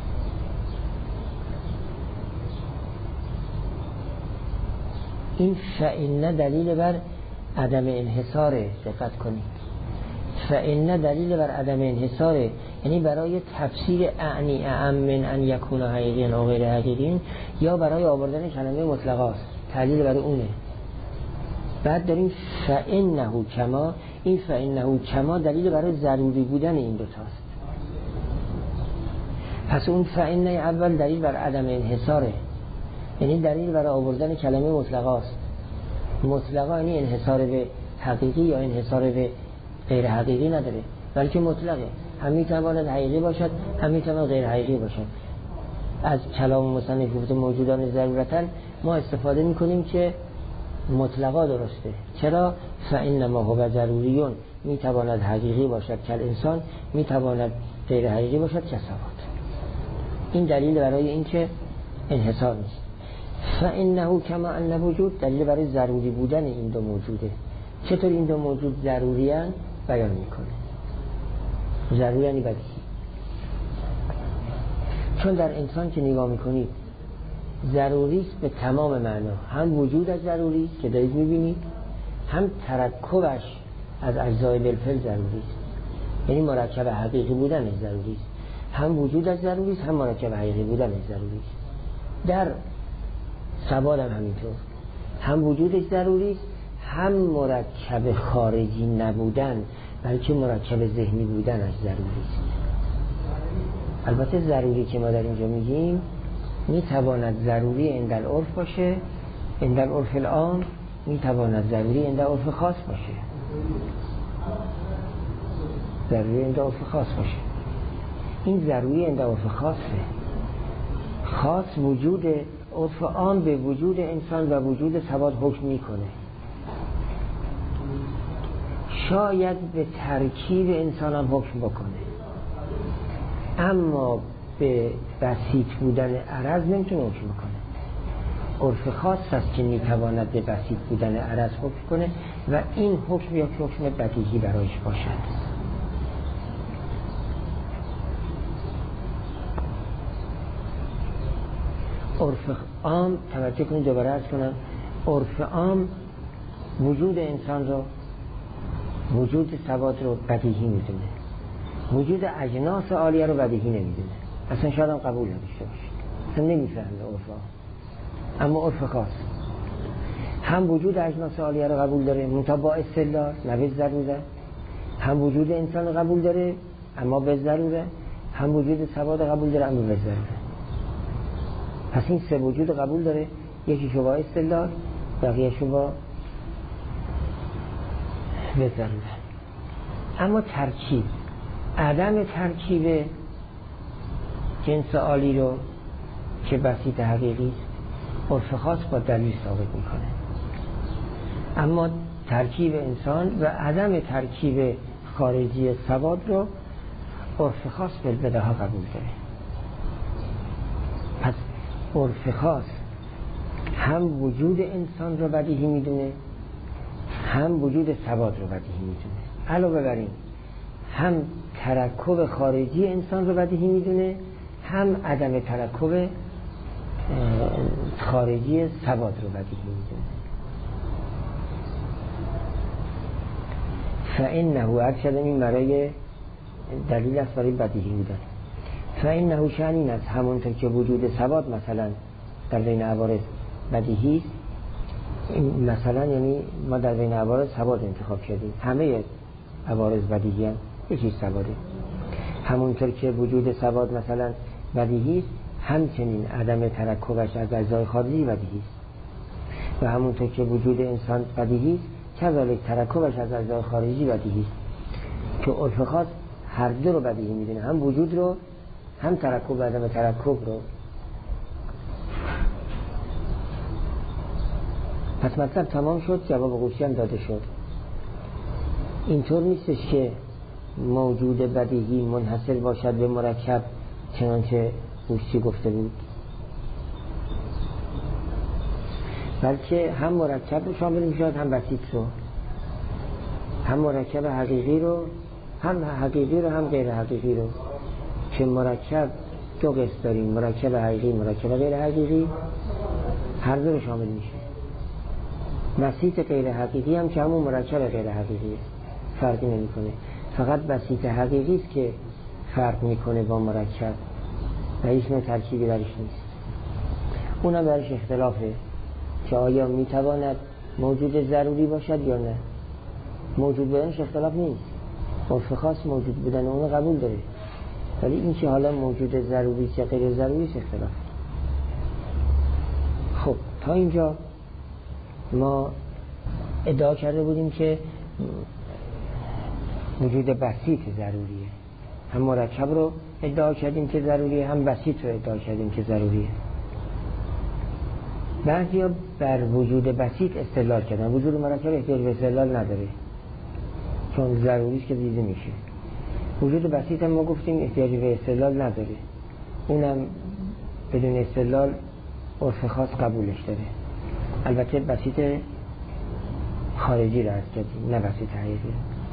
این فإن دلیل بر عدم انحصاره، دقت کنید. فإن دلیل بر عدم انحصاره، یعنی برای تفسیر اعنی اعم من ان یکون حقیقی و غیر حقیقی، یا برای آوردن کلمه مطلقه است، دلیل برای اونه. بعد داریم فإنه کما، این فإنه کما دلیل برای ضروری بودن این دوتاست. پس اون فإن اول دلیل بر عدم انحصاره، یعنی دلیل برای آوردن کلمه مطلقه است. مطلقه یعنی انحصار به حقیقی یا انحصار به غیر حقیقی نداره، بلکه مطلقه، هم میتواند حقیقی باشد هم میتواند غیر حقیقی باشد. از کلام مصنف گفته موجودان ضرورتن ما استفاده میکنیم که مطلقا درسته. چرا؟ فانما هو ضروریون، میتواند حقیقی باشد که انسان، میتواند غیر حقیقی باشد که ثبات. این دلیل برای اینکه انحصار نیست. فانه کما ان وجود، دلیل برای ضروری بودن این دو موجوده. چطور این دو موجود ضروری ان بیان میکنه. ضروری یعنی بدیهی. چون در انسان که نگاه میکنید ضروری است به تمام معنا، هم وجود از ضروری که دارید میبینید، هم ترکبش از اجزای بالفعل ضروری است، یعنی مرکب حقیقی بودن ضروری است. هم وجود از ضروری است، هم مرکب حقیقی بودن ضروری است. در ثبات هم همینطور، هم وجودش ضروری است، هم مرکب خارجی نبودن بلکه مرکب ذهنی بودنش ضروری است. البته ضروری که ما در اینجا میگیم میتواند ضروری عند العرف باشه، عند العرف العام، میتواند ضروری عند عرف خاص باشه. ضروری عند عرف خاص باشه. این ضروری عند عرف خاصه. خاص وجود عرف عام به وجود انسان و وجود ثبات حکم میکنه. شاید به ترکیب انسان هم حکم بکنه، اما به بسیط بودن عرض نمیتونه حکم کنه. عرف خاص است که میتواند به بسیط بودن عرض حکم کنه و این حکم یا حکم بدیهی برایش باشد. عرف عام، توجه کنید دوباره عرض کنم، عرف عام وجود انسان رو، وجود ثبات رو بدیهی میدونه، وجود اجناس عالیه رو بدیهی نمیدونه. اصلا شاید هم قبول نداشته باشه، اصلا نمیفهمه عرف عام. اما عرف خاص هم وجود اجناس عالیه رو قبول داره منتها با استدلال نه به ضروره، هم وجود انسان رو قبول داره اما به ضروره، هم وجود ثبات قبول داره اما به ضروره. پس این سه وجود قبول داره، یکیشو با استدلال، بقیه‌شو با به ضروره. اما ترکیب، عدم ترکیب جنس عالی رو که بسیط حقیقی است عرف خاص با دلیل ثابت میکنه، اما ترکیب انسان و عدم ترکیب خارجی ثبات رو عرف خاص بالبداهه قبول داره. پس عرف خاص هم وجود انسان رو بدیهی میدونه، هم وجود ثبات رو بدیهی میدونه. علاوه بر این هم ترکب خارجی انسان رو بدیهی میدونه، هم عدم ترکب خارجی ثبات رو بدیهی میدونه. فإنه ارشد این برای دلیل است برای بدیهی بودن. فإنه شأن است همونطور که وجود ثبات مثلا در بین عوارض بدیهی است، مثلا یعنی ما در بین عوارض ثبات انتخاب کردیم، همه عوارض بدیهی هم یکی ثباته. همونطور که وجود ثبات مثلا بدیهی است، همچنین عدم ترکبش از اجزای خارجی بدیهی است. و همونطور که وجود انسان بدیهی است، کذالک ترکبش از اجزای خارجی بدیهی است که عرف خاص هر دو رو بدیهی میدونه، هم وجود رو هم ترکب و عدم ترکب رو. پس مطلب تمام شد، جواب قوسی هم داده شد. اینطور نیستش که موجود بدیهی منحصر باشد به مرکب چنانچه قوسی گفته بود، بلکه هم مرکب رو شامل میشود هم بسیط رو، هم مرکب حقیقی رو هم غیر حقیقی رو. که مرکب دو قسم داریم، مرکب حقیقی، مرکب غیر حقیقی، هر دو رو شامل میشه. بسیط غیر حقیقی هم که همون مرکب غیر حقیقی فرقی نمیکنه، فقط بسیط حقیقی است که فرق میکنه با مرکب و هیچ نوع ترکیبی درش نیست. اونم درش اختلافه که آیا میتواند موجود ضروری باشد یا نه. موجود بودنش اختلاف نیست، عرف خاص موجود بودن اون قبول داره، ولی این که حالا موجود ضروری یا غیر ضروری اختلاف. خب تا اینجا ما ادعا کرده بودیم که وجود بسیط ضروریه، هم مرکب رو ادعا کردیم که ضروریه، هم بسیط رو ادعا کردیم که ضروریه. بعضیا بر وجود بسیط استدلال کردن. وجود مرکب احتیاج به استدلال نداره چون ضروری است که دیده میشه. وجود بسیط هم ما گفتیم احتیاج به استدلال نداره، اونم بدون استدلال عرف خاص قبولش داره. البته بسیط خارجی را عرض کردیم نه بسیط حقیقی.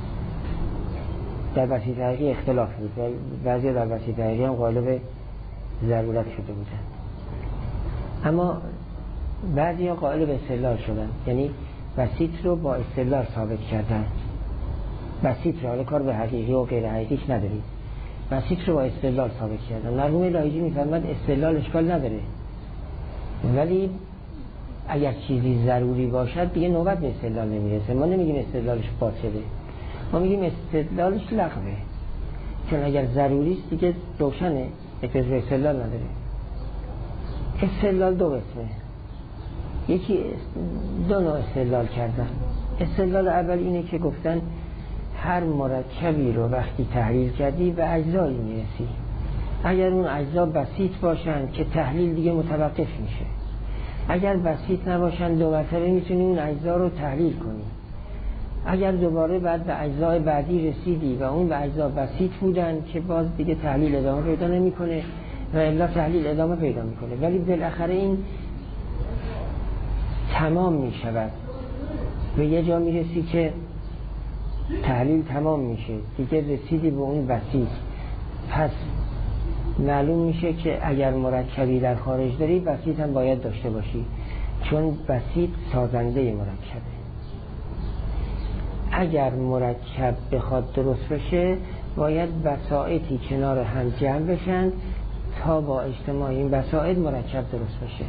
در بسیط حقیقی اختلاف بود، بعضی در بسیط حقیقی هم قالب ضرورت شده بودن، اما بعضی ها قائل به استدلال شدن، یعنی بسیط رو با استدلال ثابت کردن. بسیط رو، حالا کار به حقیقی و غیر حقیقیش ندارید، بسیط رو با استدلال ثابت کردن. مرحوم لاهیجی میفرماد استدلال اشکال نداره، ولی اگر چیزی ضروری باشد دیگه نوبت به استدلال نمیرسه. ما نمیگیم استدلالش باطله، ما میگیم استدلالش لغوه، چون اگر ضروری است دیگه روشنه، احتیاج به استدلال نداره. استدلال دو قسمه، یکی دو نوع استدلال کردن. استدلال اول اینه که گفتن هر مرکبی رو وقتی تحلیل کردی به اجزایی میرسی، اگر اون اجزا بسیط باشن که تحلیل دیگه متوقف میشه، اگر بسیط نباشن دو مرتبه میتونی اون اجزا رو تحلیل کنی. اگر دوباره بعد به اجزای بعدی رسیدی و اون به اجزا بسیط بودن که باز دیگه تحلیل ادامه پیدا نمیکنه و الا تحلیل ادامه پیدا میکنه، ولی بالاخره این تمام میشود. به یه جا میرسی که تحلیل تمام میشه، دیگه رسیدی به اون بسیط، پس معلوم میشه که اگر مرکبی در خارج داری بسیط هم باید داشته باشی، چون بسیط سازنده مرکبه. اگر مرکب بخواد درست بشه باید بساطی کنار هم جمع بشن تا با اجتماع این بساط مرکب درست بشه.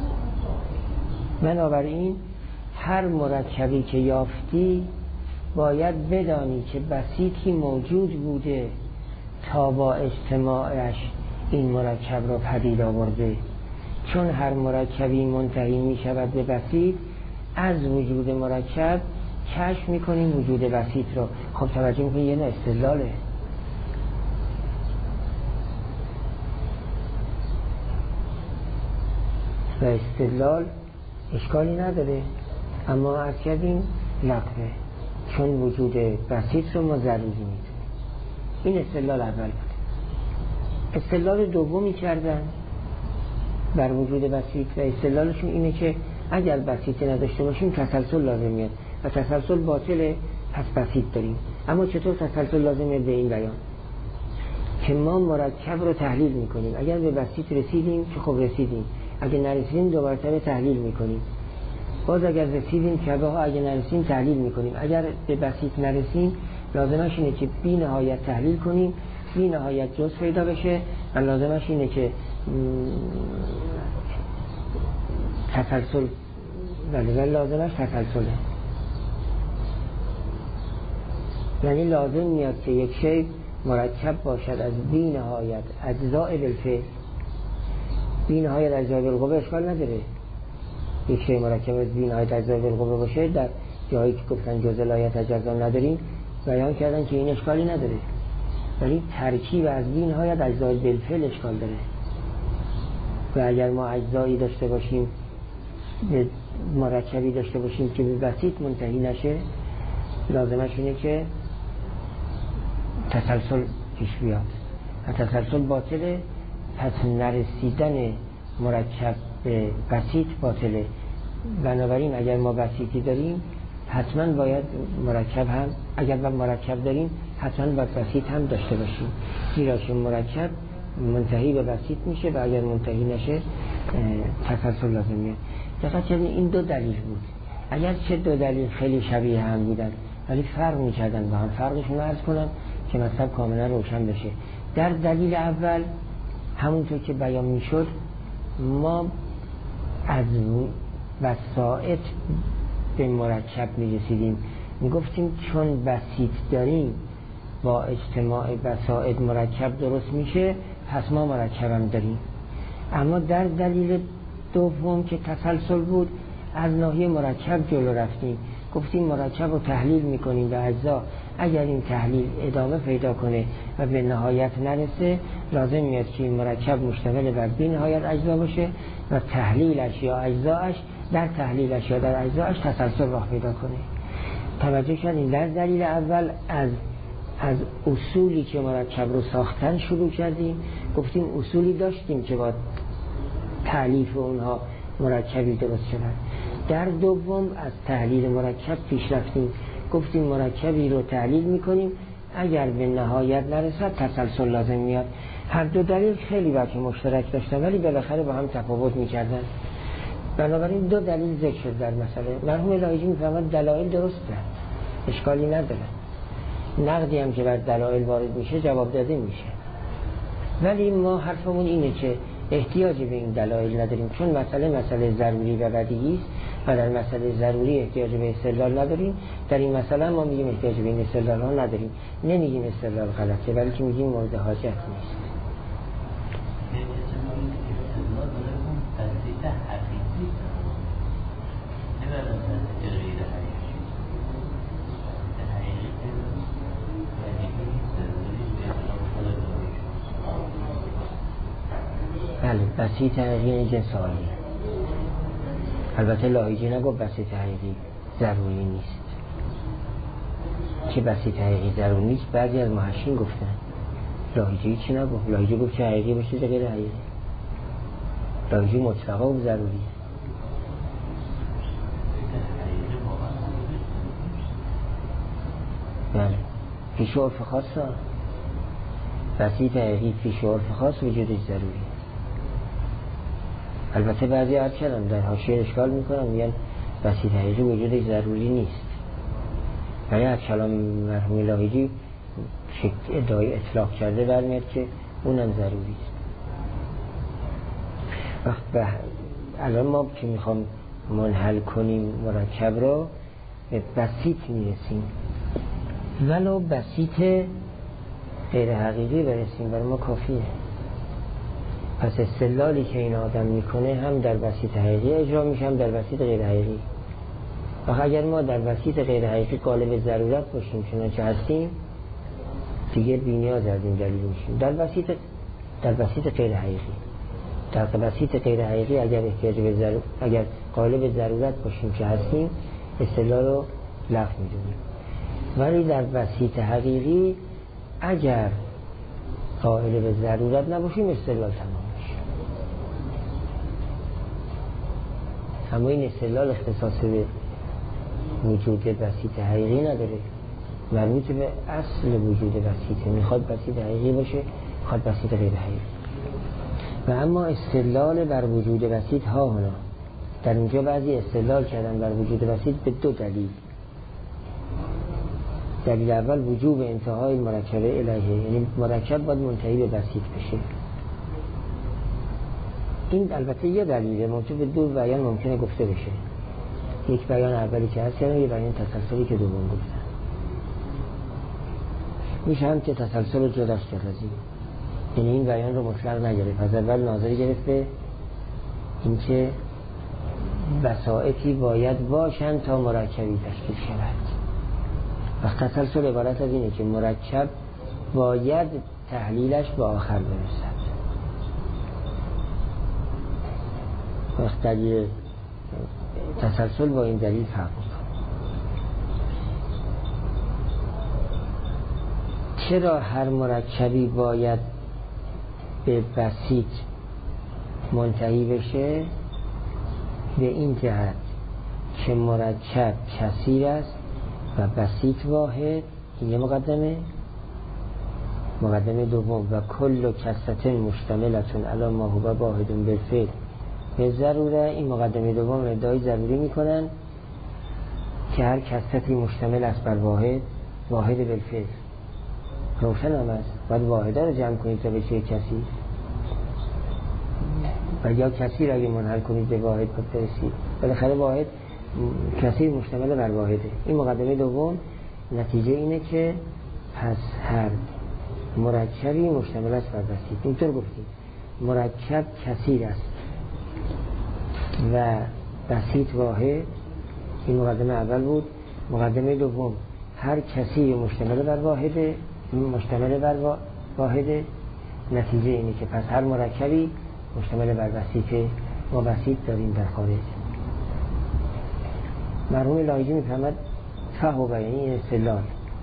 بنابراین هر مرکبی که یافتی باید بدانی که بسیطی موجود بوده تا با اجتماعش این مرکب را پدید آورده. چون هر مرکبی منتهی می شود به بسیط، از وجود مرکب کشف می کنیم وجود بسیط را. خب توجه می کنیم یه نوع استدلاله. و استدلال اشکالی نداره، اما عرض کردیم لغوه، چون وجود بسیط رو ما ضروری میدونیم. این استدلال اول بود. استدلال دومی کردن بر وجود بسیط و استدلالشون اینه که اگر بسیط نداشته باشیم تسلسل لازم میاد و تسلسل باطله، پس بسیط داریم. اما چطور تسلسل لازم میاد؟ به این بیان که ما مرکب رو تحلیل میکنیم، اگر به بسیط رسیدیم که خب رسیدیم، اگه نرسیدیم دو مرتبه تحلیل میکنیم، باز اگر رسیدیم شبه ها، اگه نرسیدیم تحلیل میکنیم. اگر به بسیط نرسیم لازمش اینه که بی نهایت تحلیل کنیم، بی نهایت جزء پیدا بشه و لازمش اینه که تسلسل، ولی لازمش تسلسله، یعنی لازم میاد که یک شی مرکب باشد از بی نهایت اجزاء بالفعل. بی نهایت اجزاء بالقوه اشکال نداره، یک شی مرکب از بی نهایت اجزاء بالقوه باشه. در جایی که گفتن جزء لا یتجزا نداریم بیان کردن که این اشکالی نداره، ولی ترکیب از بی نهایت اجزاء بالفعل اشکال داره. و اگر ما اجزایی داشته باشیم، مرکبی داشته باشیم که به بسیط منتهی نشه، لازمش اینه که تسلسل پیش بیاد و تسلسل باطله، پس نرسیدن مرکب به بسیط باطله. بنابراین اگر ما بسیطی داریم حتما باید مرکب هم، اگر با مرکب داریم حتما باید بسیط هم داشته باشیم، زیرا که مرکب منتهی به بسیط میشه و اگر منتهی نشه تسلسل لازم میاد. دقیقا چون این دو دلیل بود، اگر چه دو دلیل خیلی شبیه هم بودن ولی فرق میکردن با هم. فرقشون عرض کنم که مطلب کاملا روشن بشه. در دلیل اول همونطور که بیان میشد ما از بساط به مرکب میرسیدیم، میگفتیم چون بسیط داریم با اجتماع بساط مرکب درست میشه، پس ما مرکبم داریم. اما در دلیل دوم که تسلسل بود از ناحیه مرکب جلو رفتیم، گفتیم مرکب رو تحلیل میکنیم به اجزا، اگر این تحلیل ادامه پیدا کنه و به نهایت نرسه لازم میاد که این مرکب مشتمل بر بی نهایت اجزا باشه و تحلیلش یا اجزایش در تحلیلش یا در اجزایش تسلسل راه پیدا کنه. توجه کردیم در دلیل اول از اصولی که مرکب رو ساختن شروع کردیم، گفتیم اصولی داشتیم که با تألیف اونها مرکبی درست شدن. در دوم از تحلیل مرکب پیش رفتیم، گفتیم مرکبی رو تحلیل میکنیم اگر به نهایت نرسد تسلسل لازم میاد. هر دو دلیل خیلی وجه مشترک داشتن ولی بالاخره با هم تفاوت میکردن. بنابراین دو دلیل ذکر شد در مسئله. مرحوم لاهیجی میفهمد دلایل درسته، اشکالی نداره، نقدی هم که بر دلایل وارد میشه جواب داده میشه، ولی ما حرفمون اینه که احتیاجی به این دلایل نداریم، چون مسئله ضروری و بدیهی است و در مسئله ضروری احتیاج به استدلال نداریم. در این مسئله ما میگیم احتیاج به این استدلال ها نداریم، نمیگیم استدلال غلطه بلکه میگیم مورد حاجت نیست. بله، بسیط حقیقی جنس عالی. البته لاهیجی نگفت بسیط حقیقی ضروری نیست، که بسیط حقیقی ضروری نیست بعضی از محشین گفتن. لاهیجی چی نگفت؟ لاهیجی گفت چه حقیقی باشه چه غیر حقیقی. لاهیجی مطلقا و ضروری. بله، پیش عرف خاص بسیط حقیقی پیش عرف خاص وجودش ضروری. البته بعضی عرض کردم در حاشیه اشکال میکنم، میگن بسیط حقیقی وجودش ضروری نیست، ولی از کلام مرحوم لاهیجی ادعای اطلاق کرده برمیاد که اونم ضروری است. وقت الان ما که میخوام منحل کنیم مرکب رو به بسیط میرسیم، ولو بسیط غیر حقیقی برسیم برای ما کافیه. پس استدلالی که این آدم میکنه هم در بسیط حقیقی اجرا میشه هم در بسیط غیر حقیقی. و اگر ما در بسیط غیر حقیقی قالب ضرورت باشیم چنانچه هستیم دیگه بی‌نیاز از این دلیل میشیم. در بسیط غیر حقیقی، در بسیط غیر حقیقی اگر قالب ضرورت باشیم که هستیم استدلال رو لغو میدونیم، ولی در بسیط حقیقی اگر قائل به ضرورت نباشیم استدلال تمام میشه. اما این استدلال اختصاص به وجود بسیط حقیقی نداره، مربوط به اصل وجود بسیطه. میخواد بسیط حقیقی باشه، میخواد بسیط غیر حقیقی. و اما استدلال بر وجود بسیط ها هنا در اینجا بعضی استدلال کردن بر وجود بسیط به دو دلیل. دلیل اول وجوب انتهای مرکب الهی، یعنی مرکب باید منتهی به بسیط بشه. این البته یه دلیله، ممکنه به دو بیان ممکنه گفته بشه. یک بیان اولی که هست یه بیان تسلسلی که دوم گفتن. میشه هم که تسلسل رو جداش کرد از این، یعنی این بیان رو مطلق نگرفت، از اول ناظری گرفت به اینکه بساطی باید باشن تا مرکبی تشکیل شود. وقت تسلسل عبارت از اینه که مرکب باید تحلیلش به آخر برسد. وقت دلیل تسلسل با این دلیل فرق می‌کنه. چرا هر مرکبی باید به بسیط منتهی بشه؟ به این جهت که مرکب کثیر است و بسیط واحد. این یه مقدمه دوم و کل کثرة مشتملتون علی ما هو واحد بالفعل به ضروره. این مقدمه دوم ادعای ضروری میکنن که هر کثرتی مشتمل است بر واحد بالفعل. روشن هم است، باید واحده رو جمع کنید تا بشه کثیر، و یا کثیر اگه منحل کنید به واحد برسید. بالاخره واحد کثیر مشتمل بر واحده. این مقدمه دوم نتیجه اینه که پس هر مرکبی مشتمل است بر بسیط. اینطور گفتیم مرکب کثیر است و بسیط واحد. این مقدمه اول بود. مقدمه دوم هر کثیر مشتمل بر واحده. نتیجه اینه که پس هر مرکبی مشتمل بر بسیطه ما بسیط داریم در خارج. مرحوم لایجی میفهمد فهو یعنی این استدلال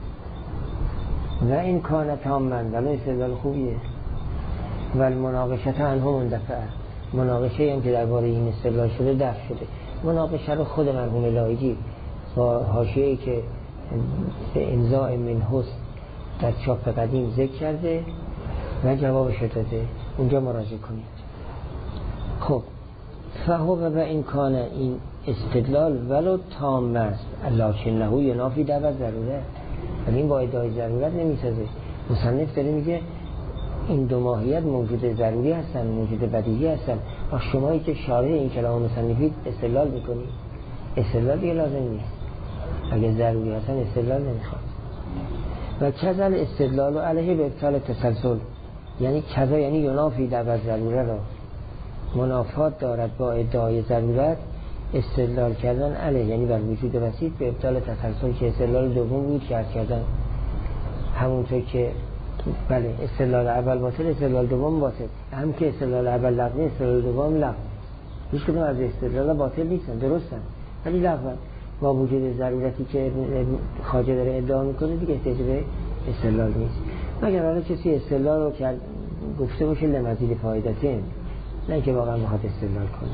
و این کانت تامن، ولی استدلال خوبیه. و المناقشت عنه مندفعه، مناقشه هم که درباره این استدلال شده دفع شده. مناقشه رو خود مرحوم لایجی با حاشیه‌ای که به امضاء منحوس در چاپ قدیم ذکر کرده و جوابش داده، اونجا مراجعه کنید. خب فهو و این کانه، این استدلال ولو تام است لکنه ینافی دعوت ضروره، ولی این با ادعای ضرورت نمیسازه. مصنف داره میگه این دو ماهیت موجود ضروری هستن، موجود بدیهی هستن. شمایی که شارح این کلام مصنفید استدلال میکنید، استدلال دیگه لازم نیست. اگه ضروری هستن استدلال نمیخواد. و کذل استدلال و علیه به ابطال تسلسل، یعنی کذا یعنی ینافی دعوت ضروره را منافات دارد با ادعای ضرورت. استدلال کردن علیه یعنی بر وجود وسیط به ابطال تسلسل که استدلال دوم بود که عرض کردن. همونطور که بله استدلال اول باطل، استدلال دوم باطل. هم که استدلال اول لغوه، استدلال دوم لغو. هیچ کدوم از استدلال باطل نیستن، درستن ولی لغو. با وجود ضرورتی که خواجه داره ادعا میکنه دیگه احتیاج به استدلال نیست. مگر حالا کسی استدلال رو که گفته باشه لمزید فایدتین، نه که واقعا بخواد استدلال کنه.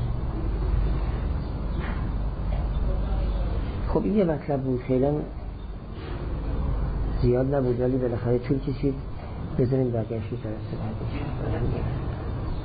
خب این یه مطلب بود، خیلی زیاد نبود ولی بالاخره طول کشید. بذاریم بقیه‌اش رو در استفاده بشه.